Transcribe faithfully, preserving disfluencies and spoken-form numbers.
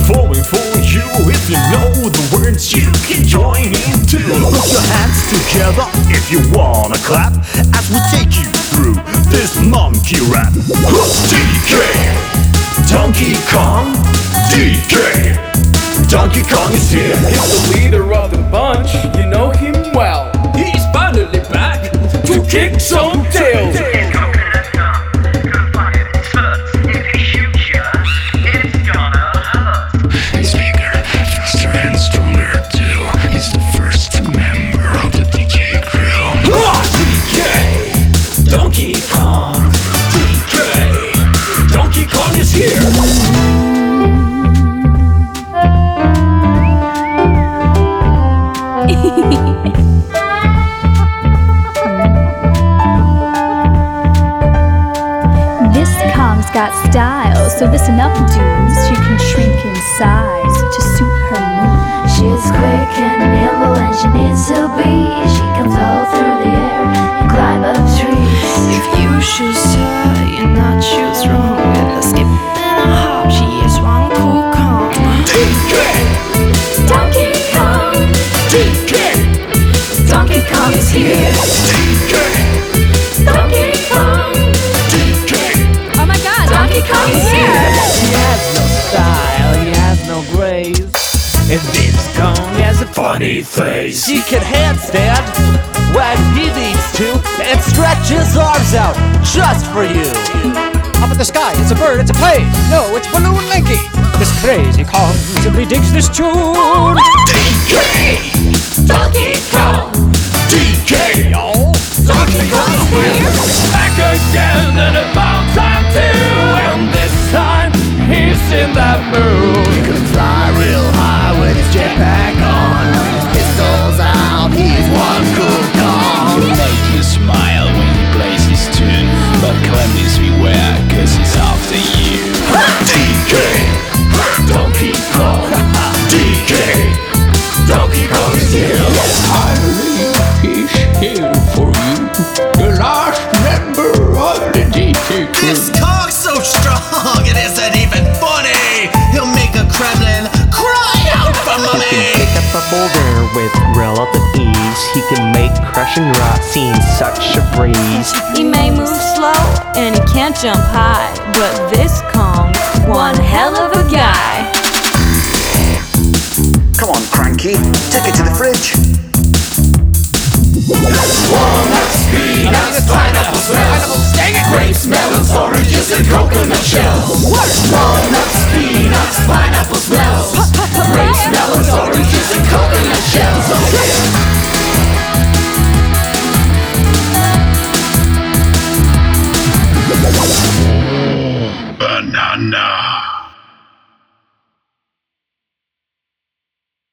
performing for you. If you know the words, you can join in too. Put your hands together if you wanna clap as we take you through this monkey rap. D K, Donkey Kong, D K, Donkey Kong is here. He's the leader of the bunch, you know him well. He's finally back to kick some tails. He's bigger, faster and stronger too. He's the first member of the D K crew. D K, Donkey Kong, D K, Donkey Kong is here. This Kong's got style, so listen up, dudes. She can shrink in size to suit her mood. She's quick and nimble and she needs to be. She can flow through the air and climb up trees. If you choose her, you're not choose wrong. With a skip and a hop, she is one cool Kong. D K, Donkey Kong, D K, Donkey Kong is here. D K, Donkey Kong, D K. Oh my god, Donkey Kong is here. He has no style, he has no grace, and this Kong has a funny face. He can handstand when he needs to and stretch his arms out just for you. Up in the sky, it's a bird, it's a plane. No, it's Balloon Linky. This crazy Kong simply digs this tune. D K, Donkey Kong, D K, y'all. Donkey Kong is here. Back again and about time too. And this time he's in that mood. He can fly real high with his jetpack on. His pistols out, he's one cool Kong. He'll make you smile when he plays his tune, but Clemens beware, cause he's after you. D K, Donkey Kong, D K, Donkey Kong is here. I believe he's here for you, the last member of the D K crew. This Kong's so strong, it isn't even funny. He'll make a Kremlin cry out for He money. can pick up a boulder with relative ease. He can make crushing rock seem such a breeze. He may move slow and he can't jump high, but this Kong's one hell of a guy. Come on, Cranky, take it to the fridge. Walnuts, peanuts, pineapples, melons, grapes, melons, oranges, and coconut shells. Walnuts, peanuts, pineapples, melons, grapes, melons, oranges, and coconut shells. Banana.